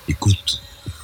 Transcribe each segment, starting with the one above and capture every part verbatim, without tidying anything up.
Écoute,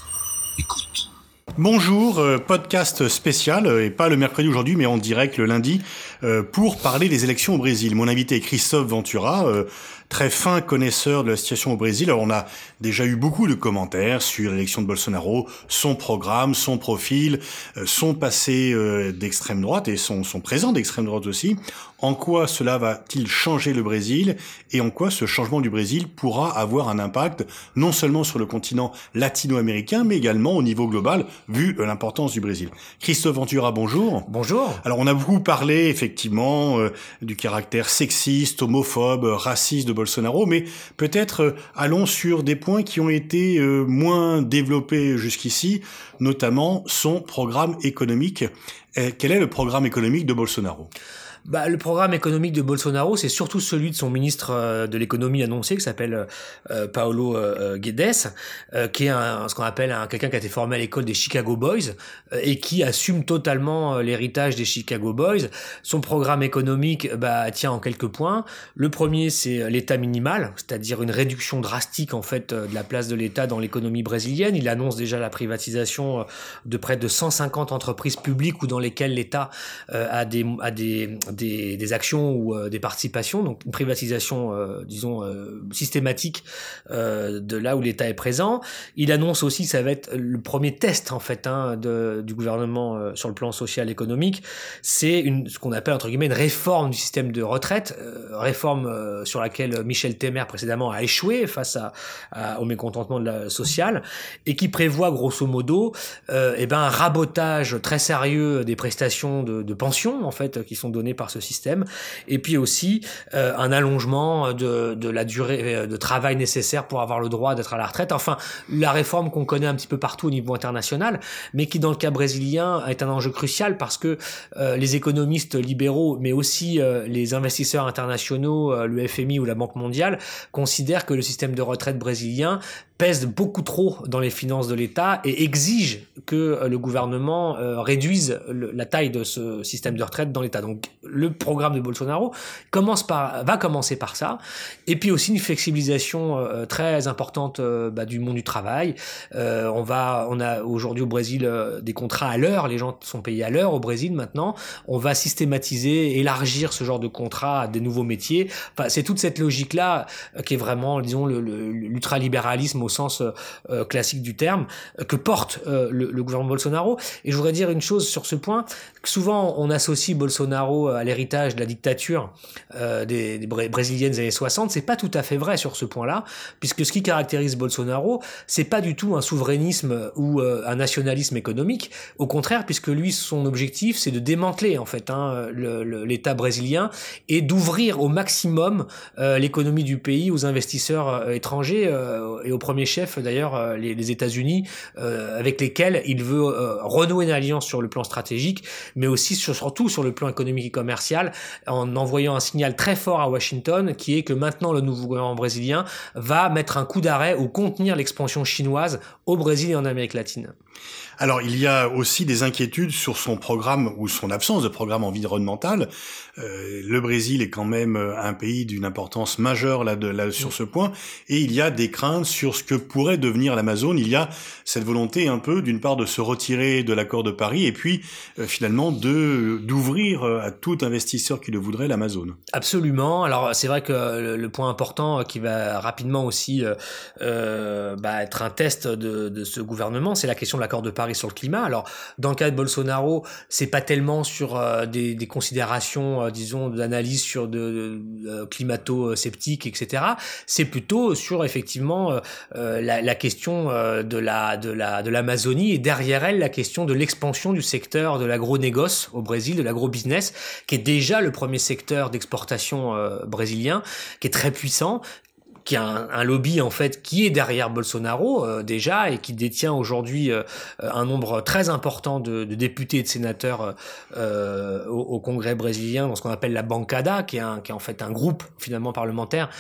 écoute. Bonjour, euh, podcast spécial, euh, et pas le mercredi aujourd'hui, mais en direct le lundi, euh, pour parler des élections au Brésil. Mon invité est Christophe Ventura, euh, très fin connaisseur de la situation au Brésil. Alors on a déjà eu beaucoup de commentaires sur l'élection de Bolsonaro, son programme, son profil, euh, son passé euh, d'extrême droite et son, son présent d'extrême droite aussi. En quoi cela va-t-il changer le Brésil et en quoi ce changement du Brésil pourra avoir un impact non seulement sur le continent latino-américain, mais également au niveau global, vu l'importance du Brésil. Christophe Ventura, bonjour. Bonjour. Alors on a beaucoup parlé effectivement euh, du caractère sexiste, homophobe, raciste de Bolsonaro, mais peut-être euh, allons sur des points qui ont été euh, moins développés jusqu'ici, notamment son programme économique. Euh, quel est le programme économique de Bolsonaro ? Bah, le programme économique de Bolsonaro, c'est surtout celui de son ministre euh, de l'économie annoncé, qui s'appelle euh, Paulo euh, Guedes, euh, qui est un, ce qu'on appelle un, quelqu'un qui a été formé à l'école des Chicago Boys euh, et qui assume totalement euh, l'héritage des Chicago Boys. Son programme économique bah, tient en quelques points. Le premier, c'est l'État minimal, c'est-à-dire une réduction drastique en fait de la place de l'État dans l'économie brésilienne. Il annonce déjà la privatisation de près de cent cinquante entreprises publiques ou dans lesquelles l'État euh, a des, a des Des, des actions ou euh, des participations, donc une privatisation, euh, disons, euh, systématique euh, de là où l'État est présent. Il annonce aussi, ça va être le premier test en fait hein, de, du gouvernement euh, sur le plan social économique, c'est une, ce qu'on appelle entre guillemets une réforme du système de retraite, euh, réforme euh, sur laquelle Michel Temer précédemment a échoué face à, à, au mécontentement de la sociale, et qui prévoit grosso modo euh, eh ben, un rabotage très sérieux des prestations de, de pension en fait qui sont données par ce système, et puis aussi euh, un allongement de, de la durée de travail nécessaire pour avoir le droit d'être à la retraite. Enfin, la réforme qu'on connaît un petit peu partout au niveau international, mais qui dans le cas brésilien est un enjeu crucial parce que euh, les économistes libéraux, mais aussi euh, les investisseurs internationaux, euh, le F M I ou la Banque mondiale, considèrent que le système de retraite brésilien pèse beaucoup trop dans les finances de l'État et exige que le gouvernement euh, réduise le, la taille de ce système de retraite dans l'État. Donc le programme de Bolsonaro commence par, va commencer par ça, et puis aussi une flexibilisation euh, très importante euh, bah, du monde du travail. Euh, on va, on a aujourd'hui au Brésil euh, des contrats à l'heure, les gens sont payés à l'heure au Brésil maintenant. On va systématiser, élargir ce genre de contrats à des nouveaux métiers. Enfin, c'est toute cette logique-là euh, qui est vraiment, disons, le, le, l'ultralibéralisme au sens euh, classique du terme, euh, que porte euh, le, le gouvernement Bolsonaro. Et je voudrais dire une chose sur ce point, que souvent on associe Bolsonaro à l'héritage de la dictature euh, des, des brésiliennes des années soixante. C'est pas tout à fait vrai sur ce point-là, puisque ce qui caractérise Bolsonaro, c'est pas du tout un souverainisme ou euh, un nationalisme économique. Au contraire, puisque lui, son objectif, c'est de démanteler en fait hein, le, le, l'État brésilien et d'ouvrir au maximum euh, l'économie du pays aux investisseurs euh, étrangers euh, et au premier chef d'ailleurs euh, les, les États-Unis euh, avec lesquels il veut euh, renouer une alliance sur le plan stratégique, mais aussi sur, surtout sur le plan économique et commercial, en envoyant un signal très fort à Washington qui est que maintenant le nouveau gouvernement brésilien va mettre un coup d'arrêt ou contenir l'expansion chinoise au Brésil et en Amérique latine. Alors, il y a aussi des inquiétudes sur son programme ou son absence de programme environnemental. Euh, le Brésil est quand même un pays d'une importance majeure là, de, là sur ce point, et il y a des craintes sur ce que pourrait devenir l'Amazone. Il y a cette volonté un peu, d'une part, de se retirer de l'accord de Paris, et puis euh, finalement de d'ouvrir à tout investisseur qui le voudrait l'Amazone. Absolument. Alors, c'est vrai que le, le point important qui va rapidement aussi euh, euh, bah, être un test de, de ce gouvernement, c'est la question de l'accord de Paris sur le climat. Alors, dans le cas de Bolsonaro, c'est pas tellement sur euh, des, des considérations, euh, disons, d'analyse sur de, de, de climato-sceptiques, et cetera. C'est plutôt sur effectivement euh, la, la question euh, de la de la de l'Amazonie et derrière elle la question de l'expansion du secteur de l'agro-négoce au Brésil, de l'agro-business, qui est déjà le premier secteur d'exportation euh, brésilien, qui est très puissant, qui a un, un lobby en fait qui est derrière Bolsonaro euh, déjà et qui détient aujourd'hui euh, un nombre très important de, de députés et de sénateurs euh, au, au Congrès brésilien dans ce qu'on appelle la bancada, qui est, un, qui est en fait un groupe finalement parlementaire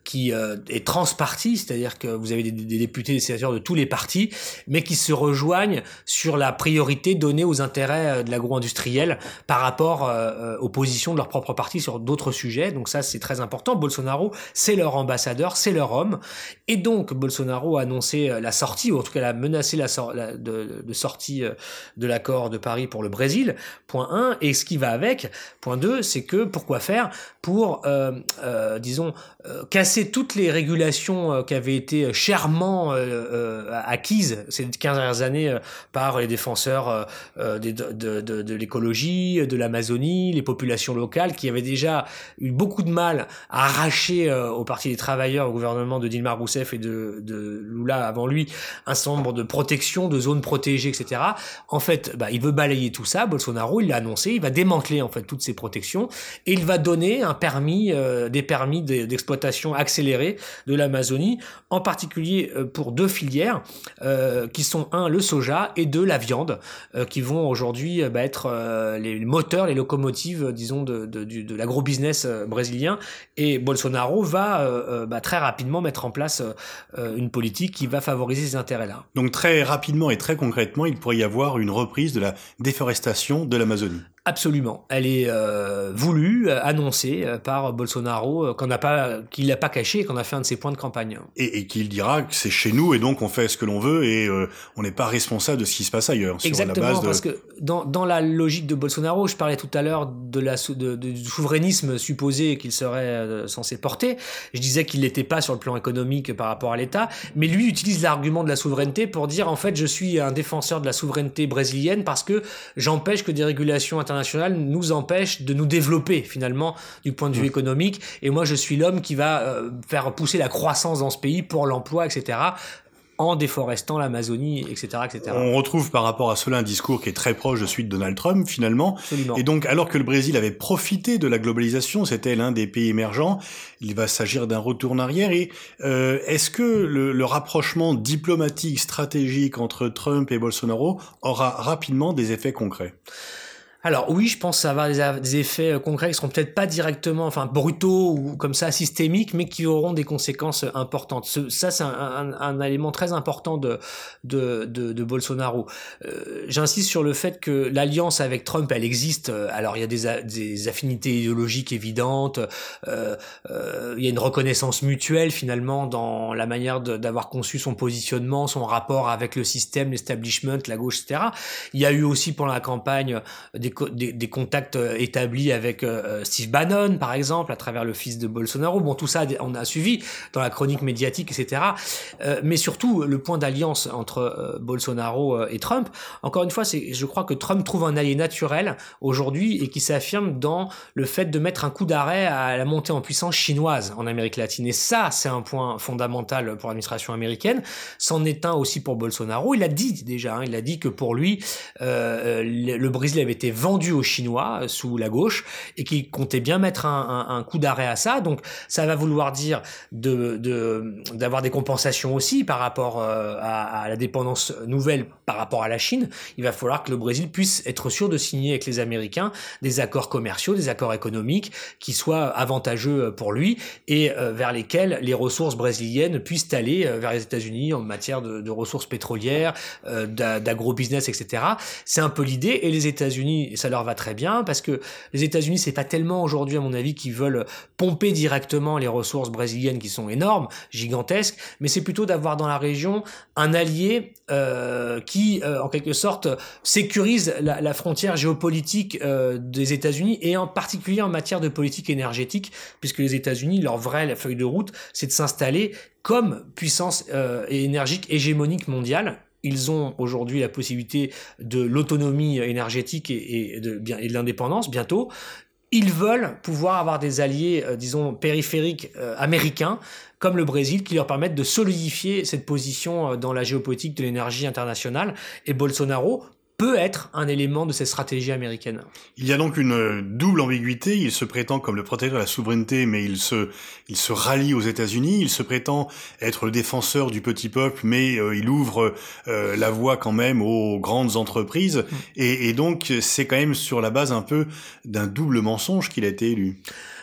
qui euh, est transparti, c'est-à-dire que vous avez des, des députés, des sénateurs de tous les partis, mais qui se rejoignent sur la priorité donnée aux intérêts de l'agro-industriel par rapport euh, aux positions de leur propre parti sur d'autres sujets. Donc ça, c'est très important. Bolsonaro, c'est leur ambassadeur, c'est leur homme. Et donc, Bolsonaro a annoncé la sortie, ou en tout cas a menacé la, sor- la de, de sortie de l'accord de Paris pour le Brésil, point un. Et ce qui va avec, point deux, c'est que pourquoi faire pour, euh, euh, disons, euh, casser toutes les régulations euh, qui avaient été chèrement euh, euh, acquises ces quinze dernières années euh, par les défenseurs euh, euh, de, de, de, de l'écologie, de l'Amazonie, les populations locales, qui avaient déjà eu beaucoup de mal à arracher euh, au Parti des travailleurs, au gouvernement de Dilma Rousseff et de, de Lula avant lui, un certain nombre de protections, de zones protégées, et cetera. En fait, bah, il veut balayer tout ça. Bolsonaro, il l'a annoncé, il va démanteler en fait toutes ces protections et il va donner un permis, euh, des permis d'exploitation accélérée de l'Amazonie, en particulier euh, pour deux filières euh, qui sont un le soja et deux la viande, euh, qui vont aujourd'hui euh, bah, être euh, les moteurs, les locomotives, euh, disons de, de, de, de l'agro-business euh, brésilien. Et Bolsonaro va euh, bah, très rapidement mettre en place euh, une politique qui va favoriser ces intérêts-là. Donc très rapidement et très concrètement, il pourrait y avoir une reprise de la déforestation de l'Amazonie. Absolument. Elle est euh, voulue, euh, annoncée euh, par Bolsonaro, euh, qu'on n'a pas, qu'il n'a pas caché, qu'on a fait un de ses points de campagne. Et, et qu'il dira que c'est chez nous et donc on fait ce que l'on veut et euh, on n'est pas responsable de ce qui se passe ailleurs. Exactement, sur la base de... parce que dans, dans la logique de Bolsonaro, je parlais tout à l'heure de la de, de, du souverainisme supposé qu'il serait euh, censé porter. Je disais qu'il n'était pas sur le plan économique par rapport à l'État, mais lui utilise l'argument de la souveraineté pour dire en fait je suis un défenseur de la souveraineté brésilienne parce que j'empêche que des régulations internationales nous empêche de nous développer finalement du point de vue mmh. économique, et moi je suis l'homme qui va euh, faire pousser la croissance dans ce pays pour l'emploi, et cetera, en déforestant l'Amazonie, et cetera, et cetera. On retrouve par rapport à cela un discours qui est très proche de celui de Donald Trump, finalement. Absolument. Et donc, alors que le Brésil avait profité de la globalisation, c'était l'un des pays émergents, il va s'agir d'un retour en arrière. Et euh, est-ce que le, le rapprochement diplomatique, stratégique entre Trump et Bolsonaro aura rapidement des effets concrets ? Alors oui, je pense que ça va avoir des effets concrets qui seront peut-être pas directement, enfin brutaux ou comme ça systémiques, mais qui auront des conséquences importantes. Ce, ça, c'est un, un, un élément très important de de, de, de Bolsonaro. Euh, j'insiste sur le fait que l'alliance avec Trump, elle existe. Alors il y a des, des affinités idéologiques évidentes. Euh, euh, il y a une reconnaissance mutuelle finalement dans la manière de, d'avoir conçu son positionnement, son rapport avec le système, l'establishment, la gauche, et cetera. Il y a eu aussi pendant la campagne des Des, des contacts établis avec euh, Steve Bannon, par exemple, à travers le fils de Bolsonaro. Bon, tout ça, on a suivi dans la chronique médiatique, et cetera. Euh, mais surtout, le point d'alliance entre euh, Bolsonaro et Trump, encore une fois, c'est, je crois que Trump trouve un allié naturel aujourd'hui et qui s'affirme dans le fait de mettre un coup d'arrêt à la montée en puissance chinoise en Amérique latine. Et ça, c'est un point fondamental pour l'administration américaine. C'en est un aussi pour Bolsonaro. Il a dit déjà, hein, il a dit que pour lui, euh, le, le Brésil avait été vendu aux Chinois euh, sous la gauche et qui comptait bien mettre un, un, un coup d'arrêt à ça. Donc ça va vouloir dire de, de, d'avoir des compensations aussi par rapport euh, à, à la dépendance nouvelle par rapport à la Chine. Il va falloir que le Brésil puisse être sûr de signer avec les Américains des accords commerciaux, des accords économiques qui soient avantageux pour lui et euh, vers lesquels les ressources brésiliennes puissent aller euh, vers les États-Unis en matière de, de ressources pétrolières, euh, d'agro-business, et cetera. C'est un peu l'idée, et les États-Unis, ça leur va très bien parce que les États-Unis, c'est pas tellement aujourd'hui, à mon avis, qu'ils veulent pomper directement les ressources brésiliennes qui sont énormes, gigantesques, mais c'est plutôt d'avoir dans la région un allié euh, qui, euh, en quelque sorte, sécurise la, la frontière géopolitique euh, des États-Unis et en particulier en matière de politique énergétique, puisque les États-Unis, leur vraie feuille de route, c'est de s'installer comme puissance euh, énergique hégémonique mondiale. Ils ont aujourd'hui la possibilité de l'autonomie énergétique et, et, de, et de l'indépendance bientôt. Ils veulent pouvoir avoir des alliés, euh, disons, périphériques euh, américains, comme le Brésil, qui leur permettent de solidifier cette position euh, dans la géopolitique de l'énergie internationale. Et Bolsonaro peut être un élément de cette stratégie américaine. Il y a donc une double ambiguïté. Il se prétend comme le protecteur de la souveraineté, mais il se, il se rallie aux États-Unis. Il se prétend être le défenseur du petit peuple, mais euh, il ouvre euh, la voie quand même aux grandes entreprises. Mmh. Et, et donc, c'est quand même sur la base un peu d'un double mensonge qu'il a été élu.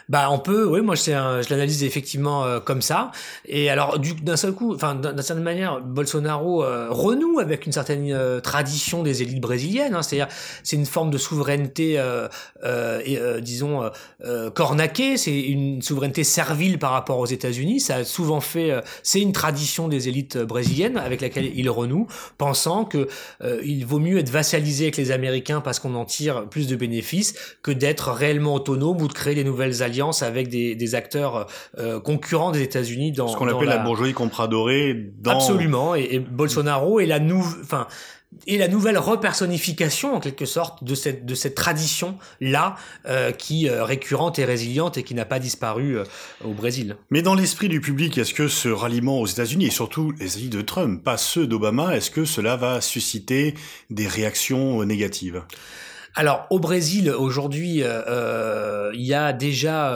Bah, on peut, oui, moi, c'est un, je l'analyse effectivement euh, comme ça. Et alors, du, d'un seul coup, enfin, d'une certaine manière, Bolsonaro euh, renoue avec une certaine euh, tradition des élites brésiliennes. Hein, c'est-à-dire, c'est une forme de souveraineté, euh, euh, et, euh, disons, euh, cornaquée. C'est une souveraineté servile par rapport aux États-Unis. Ça a souvent fait, euh, c'est une tradition des élites brésiliennes avec laquelle il renoue, pensant que euh, il vaut mieux être vassalisé avec les Américains parce qu'on en tire plus de bénéfices que d'être réellement autonome ou de créer des nouvelles alliances avec des, des acteurs euh, concurrents des États-Unis dans ce qu'on dans appelle la... la bourgeoisie compradorée. Dans... Absolument, et, et Bolsonaro est la nouvelle, enfin, et la nouvelle repersonnification en quelque sorte de cette de cette tradition là euh, qui euh, récurrente et résiliente et qui n'a pas disparu euh, au Brésil. Mais dans l'esprit du public, est-ce que ce ralliement aux États-Unis et surtout les États-Unis de Trump, pas ceux d'Obama, est-ce que cela va susciter des réactions négatives? Alors au Brésil aujourd'hui, il euh, y a déjà,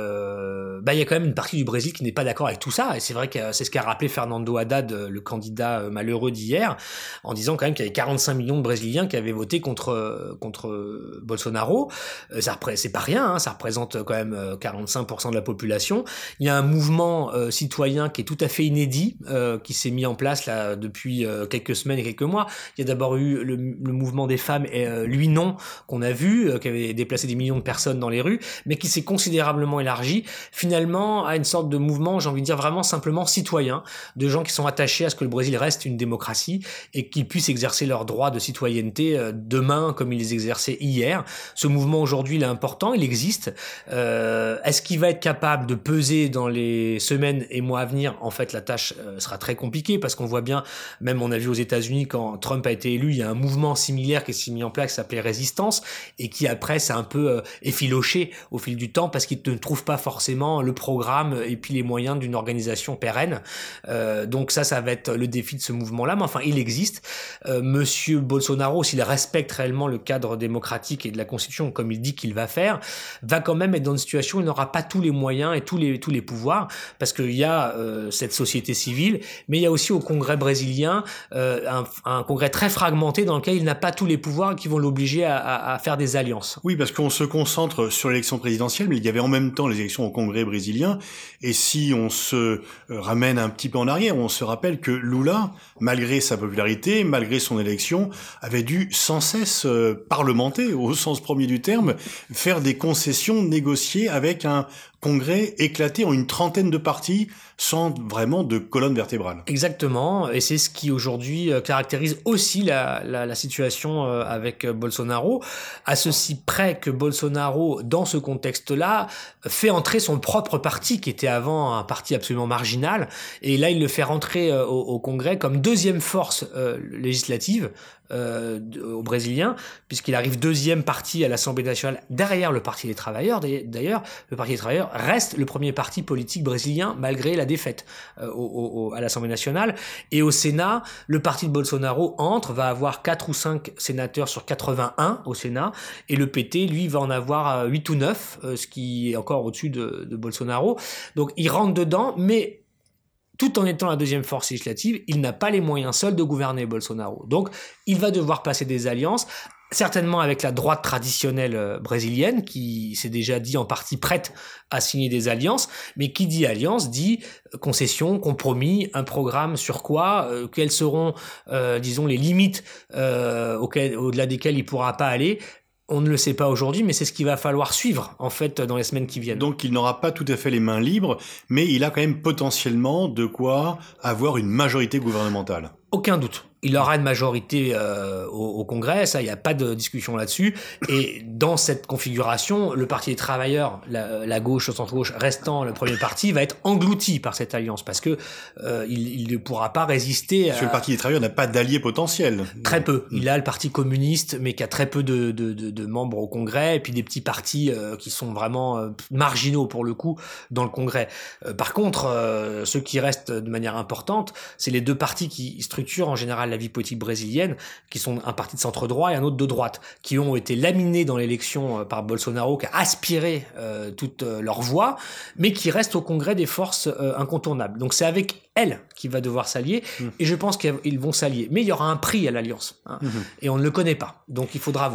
euh, bah il y a quand même une partie du Brésil qui n'est pas d'accord avec tout ça, et c'est vrai que c'est ce qu'a rappelé Fernando Haddad, le candidat malheureux d'hier, en disant quand même qu'il y avait quarante-cinq millions de Brésiliens qui avaient voté contre contre Bolsonaro. Ça c'est pas rien, hein, ça représente quand même quarante-cinq pour cent de la population. Il y a un mouvement euh, citoyen qui est tout à fait inédit, euh, qui s'est mis en place là depuis euh, quelques semaines et quelques mois. Il y a d'abord eu le, le mouvement des femmes et euh, lui non, qu'on a vu, euh, qui avait déplacé des millions de personnes dans les rues, mais qui s'est considérablement élargi, finalement, à une sorte de mouvement, j'ai envie de dire vraiment simplement citoyen, de gens qui sont attachés à ce que le Brésil reste une démocratie et qu'ils puissent exercer leurs droits de citoyenneté euh, demain comme ils les exerçaient hier. Ce mouvement, aujourd'hui, il est important, il existe. Euh, est-ce qu'il va être capable de peser dans les semaines et mois à venir? En fait, la tâche euh, sera très compliquée parce qu'on voit bien, même on a vu aux États-Unis, quand Trump a été élu, il y a un mouvement similaire qui s'est mis en place qui s'appelait Résistance, et qui après s'est un peu euh, effiloché au fil du temps parce qu'il ne trouve pas forcément le programme et puis les moyens d'une organisation pérenne. Euh, donc ça, ça va être le défi de ce mouvement-là, mais enfin, il existe. Euh, Monsieur Bolsonaro, s'il respecte réellement le cadre démocratique et de la Constitution, comme il dit qu'il va faire, va quand même être dans une situation où il n'aura pas tous les moyens et tous les, tous les pouvoirs, parce qu'il y a euh, cette société civile, mais il y a aussi au Congrès brésilien euh, un, un Congrès très fragmenté dans lequel il n'a pas tous les pouvoirs qui vont l'obliger à, à à faire des alliances. Oui, parce qu'on se concentre sur l'élection présidentielle, mais il y avait en même temps les élections au Congrès brésilien, et si on se ramène un petit peu en arrière, on se rappelle que Lula, malgré sa popularité, malgré son élection, avait dû sans cesse euh, parlementer, au sens premier du terme, faire des concessions, négocier avec un Congrès éclaté en une trentaine de partis sans vraiment de colonne vertébrale. Exactement, et c'est ce qui aujourd'hui caractérise aussi la, la, la situation avec Bolsonaro, à ceci près que Bolsonaro, dans ce contexte-là, fait entrer son propre parti, qui était avant un parti absolument marginal, et là il le fait rentrer au, au Congrès comme deuxième force euh, législative, Euh, aux Brésiliens, puisqu'il arrive deuxième parti à l'Assemblée nationale derrière le Parti des travailleurs. D'ailleurs, le Parti des travailleurs reste le premier parti politique brésilien malgré la défaite euh, au, au, à l'Assemblée nationale. Et au Sénat, le parti de Bolsonaro entre, va avoir quatre ou cinq sénateurs sur quatre-vingt-un au Sénat, et le P T, lui, va en avoir huit ou neuf, euh, ce qui est encore au-dessus de, de Bolsonaro. Donc, il rentre dedans, mais tout en étant la deuxième force législative, il n'a pas les moyens seuls de gouverner Bolsonaro. Donc, il va devoir passer des alliances, certainement avec la droite traditionnelle brésilienne, qui s'est déjà dit en partie prête à signer des alliances, mais qui dit alliance, dit concession, compromis, un programme sur quoi, euh, quelles seront, euh, disons, les limites euh, auxquelles, au-delà desquelles il ne pourra pas aller. On ne le sait pas aujourd'hui, mais c'est ce qu'il va falloir suivre, en fait, dans les semaines qui viennent. Donc il n'aura pas tout à fait les mains libres, mais il a quand même potentiellement de quoi avoir une majorité gouvernementale. Aucun doute. Il aura une majorité euh, au, au Congrès, ça, il n'y a pas de discussion là-dessus. Et dans cette configuration, le Parti des travailleurs, la, la gauche, le centre-gauche restant le premier parti, va être englouti par cette alliance parce que euh, il, il ne pourra pas résister. Parce à... que le Parti des travailleurs n'a pas d'alliés potentiels. Très peu. Il a le Parti communiste, mais qui a très peu de, de, de, de membres au Congrès, et puis des petits partis euh, qui sont vraiment euh, marginaux pour le coup dans le Congrès. Euh, par contre, euh, ceux qui restent de manière importante, c'est les deux partis qui structurent en général la vie politique brésilienne, qui sont un parti de centre droit et un autre de droite, qui ont été laminés dans l'élection par Bolsonaro, qui a aspiré euh, toute euh, leur voix, mais qui restent au Congrès des forces euh, incontournables. Donc c'est avec elles qu'il va devoir s'allier, mmh. et je pense qu'ils vont s'allier. Mais il y aura un prix à l'alliance, hein, mmh. et on ne le connaît pas, donc il faudra voir.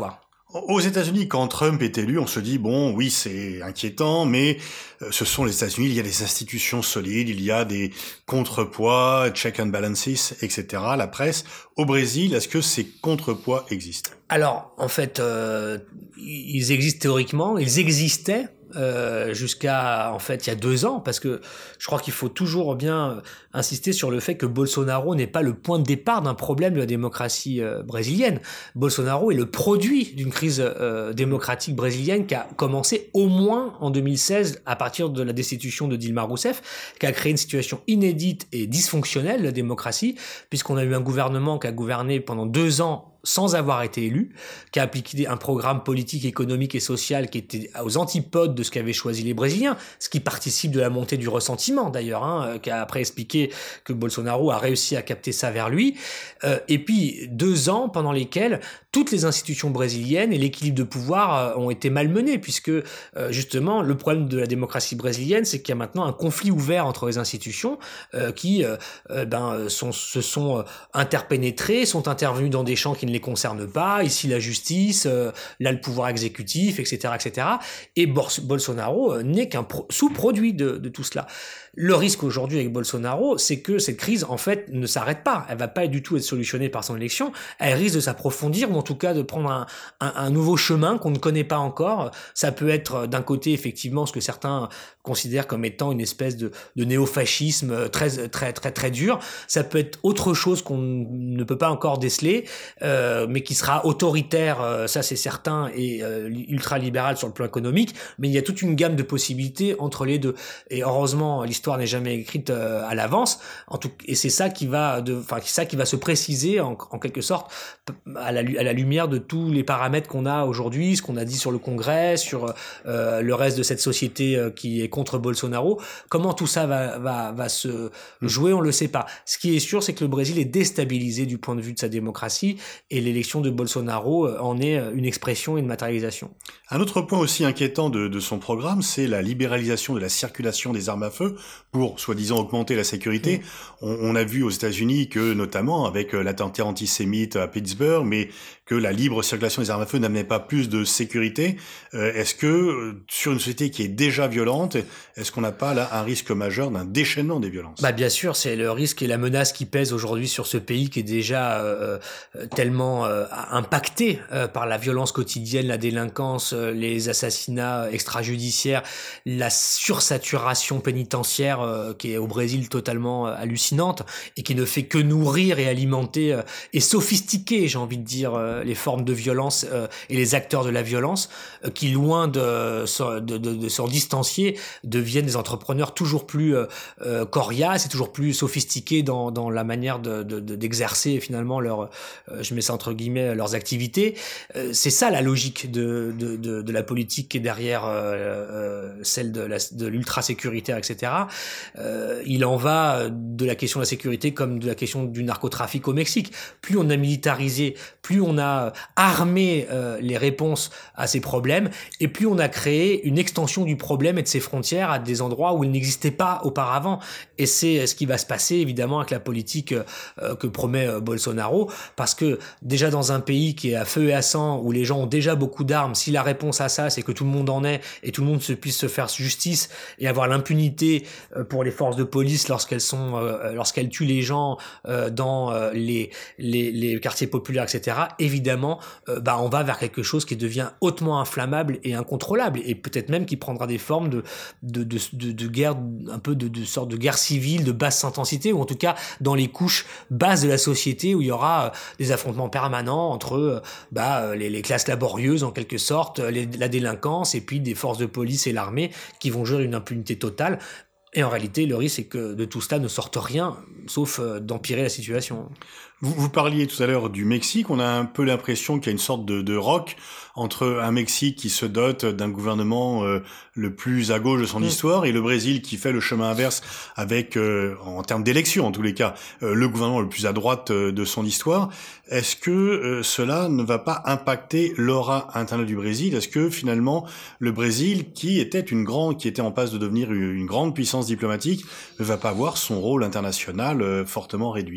Aux États-Unis, quand Trump est élu, on se dit bon, oui, c'est inquiétant, mais ce sont les États-Unis. Il y a des institutions solides, il y a des contrepoids, check and balances, et cetera. La presse. Au Brésil, est-ce que ces contrepoids existent? Alors, en fait, euh, ils existent théoriquement, ils existaient. Euh, jusqu'à en fait il y a deux ans, parce que je crois qu'il faut toujours bien insister sur le fait que Bolsonaro n'est pas le point de départ d'un problème de la démocratie euh, brésilienne. Bolsonaro est le produit d'une crise euh, démocratique brésilienne qui a commencé au moins en deux mille seize à partir de la destitution de Dilma Rousseff, qui a créé une situation inédite et dysfonctionnelle de la démocratie, puisqu'on a eu un gouvernement qui a gouverné pendant deux ans sans avoir été élu, qui a appliqué un programme politique, économique et social qui était aux antipodes de ce qu'avaient choisi les Brésiliens, ce qui participe de la montée du ressentiment d'ailleurs, hein, qui a après expliqué que Bolsonaro a réussi à capter ça vers lui. Euh, et puis deux ans pendant lesquels toutes les institutions brésiliennes et l'équilibre de pouvoir euh, ont été malmenés, puisque euh, justement le problème de la démocratie brésilienne, c'est qu'il y a maintenant un conflit ouvert entre les institutions euh, qui euh, euh, ben, sont, se sont euh, interpénétrées, sont intervenues dans des champs qui ne les concerne pas, ici la justice, euh, là le pouvoir exécutif, et cetera, et cetera. Et Bolsonaro euh, n'est qu'un pro- sous-produit de, de tout cela. Le risque aujourd'hui avec Bolsonaro, c'est que cette crise, en fait, ne s'arrête pas. Elle va pas du tout être solutionnée par son élection. Elle risque de s'approfondir, ou en tout cas de prendre un, un, un nouveau chemin qu'on ne connaît pas encore. Ça peut être d'un côté, effectivement, ce que certains considèrent comme étant une espèce de, de néofascisme très, très, très, très dur. Ça peut être autre chose qu'on ne peut pas encore déceler, euh, mais qui sera autoritaire, euh, ça c'est certain, et euh, ultra-libéral sur le plan économique. Mais il y a toute une gamme de possibilités entre les deux. Et heureusement, l'histoire n'est jamais écrite euh, à l'avance. En tout, et c'est ça qui va, de, enfin, ça qui va se préciser en, en quelque sorte à la, à la lumière de tous les paramètres qu'on a aujourd'hui, ce qu'on a dit sur le Congrès, sur euh, le reste de cette société euh, qui est contre Bolsonaro. Comment tout ça va, va, va se jouer, on le sait pas. Ce qui est sûr, c'est que le Brésil est déstabilisé du point de vue de sa démocratie, et l'élection de Bolsonaro en est une expression et une matérialisation. Un autre point aussi inquiétant de, de son programme, c'est la libéralisation de la circulation des armes à feu pour, soi-disant, augmenter la sécurité. Mmh. On, on a vu aux États-Unis que, notamment avec l'attentat antisémite à Pittsburgh, mais que la libre circulation des armes à feu n'amenait pas plus de sécurité. Euh, est-ce que, sur une société qui est déjà violente, est-ce qu'on n'a pas là un risque majeur d'un déchaînement des violences? Bah bien sûr, c'est le risque et la menace qui pèse aujourd'hui sur ce pays qui est déjà euh, tellement euh, impacté euh, par la violence quotidienne, la délinquance, euh, les assassinats extrajudiciaires, la sursaturation pénitentiaire euh, qui est au Brésil totalement euh, hallucinante et qui ne fait que nourrir et alimenter euh, et sophistiquer, j'ai envie de dire, euh, les formes de violence euh, et les acteurs de la violence euh, qui, loin de, de, de, de s'en distancier, deviennent des entrepreneurs toujours plus euh, euh, coriaces et toujours plus sophistiqués dans, dans la manière de, de, de, d'exercer finalement leur, euh, je mets ça entre guillemets, leurs activités. Euh, c'est ça la logique de, de, de, de la politique qui est derrière euh, euh, celle de, la, de l'ultra-sécuritaire, et cetera. Euh, il en va de la question de la sécurité comme de la question du narcotrafic au Mexique. Plus on a militarisé, plus on a armé euh, les réponses à ces problèmes, et plus on a créé une extension du problème et de ses frontières à des endroits où il n'existait pas auparavant. Et c'est ce qui va se passer évidemment avec la politique euh, que promet euh, Bolsonaro, parce que déjà dans un pays qui est à feu et à sang, où les gens ont déjà beaucoup d'armes, si la réponse à ça c'est que tout le monde en ait et tout le monde se puisse se faire justice et avoir l'impunité euh, pour les forces de police lorsqu'elles sont euh, lorsqu'elles tuent les gens euh, dans euh, les, les les quartiers populaires, et cetera. Évidemment, euh, bah on va vers quelque chose qui devient hautement inflammable et incontrôlable, et peut-être même qui prendra des formes de de de de, de guerre, un peu de de sorte de guerre civile de basse intensité, ou en tout cas dans les couches basses de la société, où il y aura euh, des affrontements permanents entre euh, bah les, les classes laborieuses en quelque sorte, les, la délinquance, et puis des forces de police et l'armée qui vont jouer une impunité totale. Et en réalité, le risque, c'est que de tout cela ne sorte rien, sauf euh, d'empirer la situation. Vous, vous parliez tout à l'heure du Mexique. On a un peu l'impression qu'il y a une sorte de, de rock entre un Mexique qui se dote d'un gouvernement euh, le plus à gauche de son mmh. histoire, et le Brésil qui fait le chemin inverse avec, euh, en termes d'élection en tous les cas, euh, le gouvernement le plus à droite euh, de son histoire. Est-ce que euh, cela ne va pas impacter l'aura interne du Brésil? Est-ce que finalement le Brésil, qui était une grande, qui était en passe de devenir une, une grande puissance diplomatique, ne va pas avoir son rôle international euh, fortement réduit?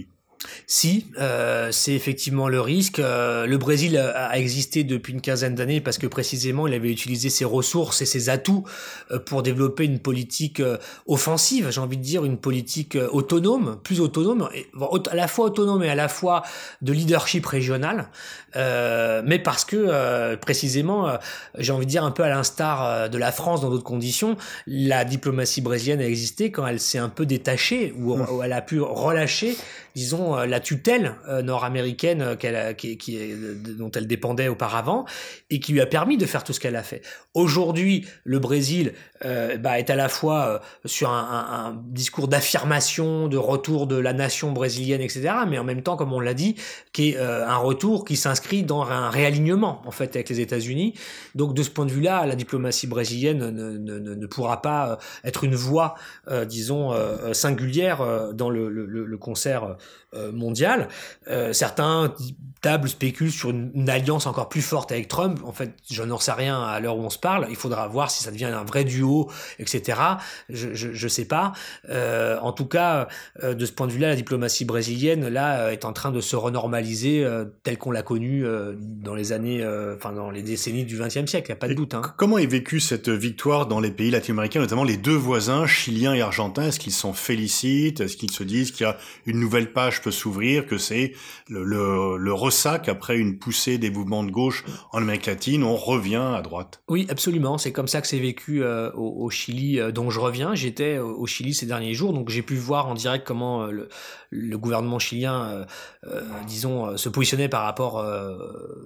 Si, euh, c'est effectivement le risque. Euh, le Brésil a, a existé depuis une quinzaine d'années parce que précisément il avait utilisé ses ressources et ses atouts euh, pour développer une politique euh, offensive, j'ai envie de dire une politique euh, autonome, plus autonome, et, à la fois autonome et à la fois de leadership régional, euh, mais parce que euh, précisément, euh, j'ai envie de dire un peu à l'instar euh, de la France dans d'autres conditions, la diplomatie brésilienne a existé quand elle s'est un peu détachée ou, mmh. ou elle a pu relâcher, disons, la tutelle euh, nord-américaine euh, qu'elle a, qui, qui est, dont elle dépendait auparavant et qui lui a permis de faire tout ce qu'elle a fait. Aujourd'hui, le Brésil euh, bah, est à la fois euh, sur un, un, un discours d'affirmation, de retour de la nation brésilienne, et cetera, mais en même temps, comme on l'a dit, qui est euh, un retour qui s'inscrit dans un réalignement en fait avec les États-Unis. Donc, de ce point de vue-là, la diplomatie brésilienne ne, ne, ne, ne pourra pas être une voix, euh, disons, euh, singulière euh, dans le, le, le concert euh, mondial. Euh, certains tables spéculent sur une, une alliance encore plus forte avec Trump. En fait, je n'en sais rien à l'heure où on se parle. Il faudra voir si ça devient un vrai duo, et cetera. Je je, je sais pas. Euh, en tout cas, euh, de ce point de vue-là, la diplomatie brésilienne là est en train de se renormaliser euh, telle qu'on l'a connue euh, dans les années, euh, enfin dans les décennies du vingtième siècle. Il n'y a pas de doute. Hein. Comment est vécue cette victoire dans les pays latino-américains, notamment les deux voisins, chiliens et argentins? Est-ce qu'ils s'en félicitent? Est-ce qu'ils se disent qu'il y a une nouvelle page peut s'ouvrir, que c'est le, le, le ressac après une poussée des mouvements de gauche en Amérique latine, on revient à droite? Oui, absolument. C'est comme ça que c'est vécu euh, au, au Chili, euh, dont je reviens. J'étais au Chili ces derniers jours, donc j'ai pu voir en direct comment euh, le, le gouvernement chilien, euh, euh, disons, euh, se positionnait par rapport euh,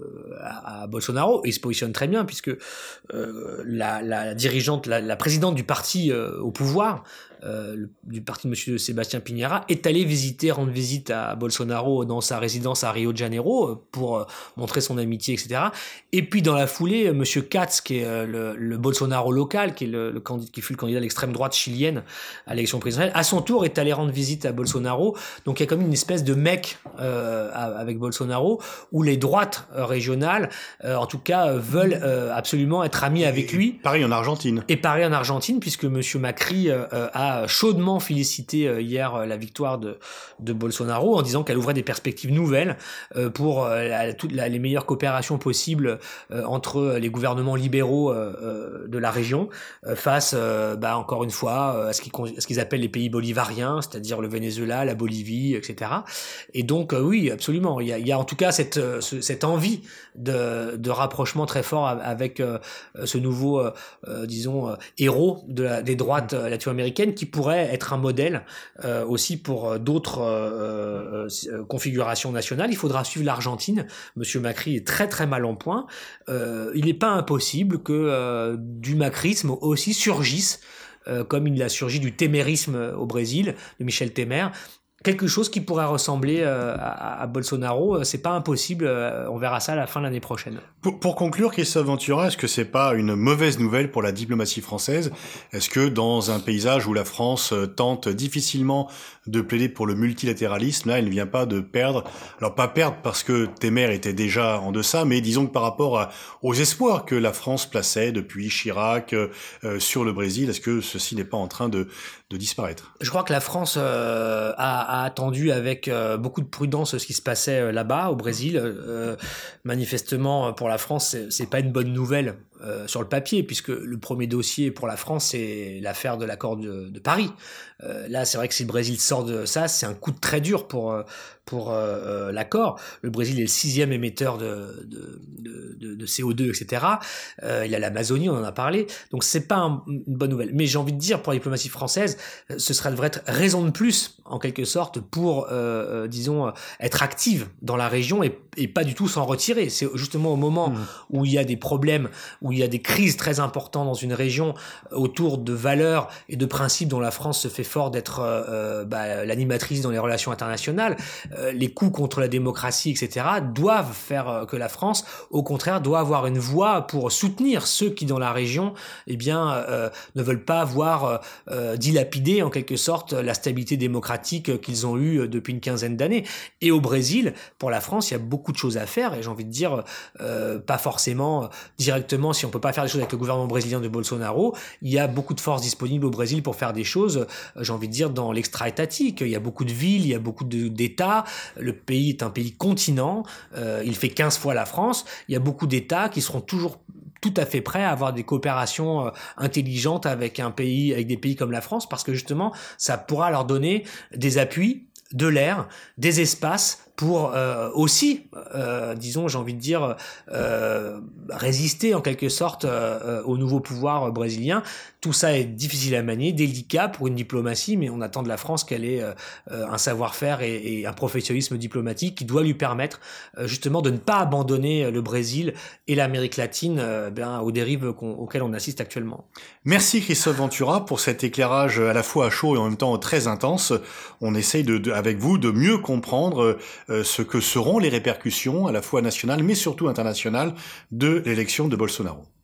à, à Bolsonaro. Et il se positionne très bien, puisque euh, la, la dirigeante, la, la présidente du parti euh, au pouvoir, Euh, le, du parti de monsieur Sébastien Piñera, est allé visiter, rendre visite à Bolsonaro dans sa résidence à Rio de Janeiro pour euh, montrer son amitié, et cetera. Et puis dans la foulée, monsieur Katz, qui est euh, le, le Bolsonaro local, qui est le, le candidat, qui fut le candidat de l'extrême droite chilienne à l'élection présidentielle, à son tour est allé rendre visite à Bolsonaro. Donc il y a comme une espèce de mec euh, avec Bolsonaro où les droites euh, régionales, euh, en tout cas, euh, veulent euh, absolument être amis avec lui. Pareil en Argentine. Et pareil en Argentine, puisque monsieur Macri euh, a chaudement félicité hier la victoire de, de Bolsonaro en disant qu'elle ouvrait des perspectives nouvelles pour la, toutes la, les meilleures coopérations possibles entre les gouvernements libéraux de la région face, bah, encore une fois, à ce qu'ils, à ce qu'ils appellent les pays bolivariens, c'est-à-dire le Venezuela, la Bolivie, et cetera. Et donc, oui, absolument. Il y a, il y a en tout cas cette, cette envie de, de rapprochement très fort avec ce nouveau, disons, héros de la, des droites latino-américaines qui pourrait être un modèle euh, aussi pour d'autres euh, euh, configurations nationales. Il faudra suivre l'Argentine. Monsieur Macri est très très mal en point. Euh, il n'est pas impossible que euh, du macrisme aussi surgisse, euh, comme il a surgi du témérisme au Brésil, de Michel Temer, quelque chose qui pourrait ressembler euh, à, à Bolsonaro. C'est pas impossible, euh, on verra ça à la fin de l'année prochaine. Pour, pour conclure, Christophe Ventura, est-ce que c'est pas une mauvaise nouvelle pour la diplomatie française? Est-ce que dans un paysage où la France tente difficilement de plaider pour le multilatéralisme, là, elle ne vient pas de perdre, alors pas perdre parce que Temer était déjà en deçà, mais disons que par rapport à, aux espoirs que la France plaçait depuis Chirac euh, sur le Brésil, est-ce que ceci n'est pas en train de, de disparaître? Je crois que la France euh, a, a attendu avec euh, beaucoup de prudence ce qui se passait euh, là-bas, au Brésil. Euh, manifestement, pour la France, c'est, c'est pas une bonne nouvelle euh, sur le papier, puisque le premier dossier pour la France, c'est l'affaire de l'accord de, de Paris. Euh, là, c'est vrai que si le Brésil sort de ça, c'est un coup de très dur pour pour euh, l'accord. Le Brésil est le sixième émetteur de de, de, de C O deux, et cetera. Euh, il y a l'Amazonie, on en a parlé. Donc c'est pas un, une bonne nouvelle. Mais j'ai envie de dire, pour la diplomatie française, ce serait devrait être raison de plus, en quelque sorte, pour, euh, disons, être active dans la région et, et pas du tout s'en retirer. C'est justement au moment mmh. où il y a des problèmes, où il y a des crises très importantes dans une région autour de valeurs et de principes dont la France se fait fort d'être euh, bah, l'animatrice dans les relations internationales. Euh, les coups contre la démocratie, et cetera, doivent faire euh, que la France, au contraire, doit avoir une voix pour soutenir ceux qui, dans la région, eh bien, euh, ne veulent pas voir euh, dilapider, en quelque sorte, la stabilité démocratique qu'ils ont eue depuis une quinzaine d'années. Et au Brésil, pour la France, il y a beaucoup de choses à faire, et j'ai envie de dire, euh, pas forcément directement, si on peut pas faire des choses avec le gouvernement brésilien de Bolsonaro, il y a beaucoup de forces disponibles au Brésil pour faire des choses, j'ai envie de dire, dans l'extra-étatique. Il y a beaucoup de villes, il y a beaucoup de, d'États, Le pays est un pays continent, euh, il fait quinze fois la France. Il y a beaucoup d'États qui seront toujours tout à fait prêts à avoir des coopérations euh, intelligentes avec un pays, avec des pays comme la France, parce que justement, ça pourra leur donner des appuis, de l'air, des espaces pour euh, aussi, euh, disons, j'ai envie de dire, euh, résister en quelque sorte euh, au nouveau pouvoir brésilien. Tout ça est difficile à manier, délicat pour une diplomatie, mais on attend de la France qu'elle ait euh, un savoir-faire et, et un professionnalisme diplomatique qui doit lui permettre euh, justement de ne pas abandonner le Brésil et l'Amérique latine euh, ben, aux dérives qu'on, auxquelles on assiste actuellement. Merci Christophe Ventura pour cet éclairage à la fois à chaud et en même temps très intense. On essaye de, de, avec vous de mieux comprendre euh, ce que seront les répercussions à la fois nationales mais surtout internationales de l'élection de Bolsonaro.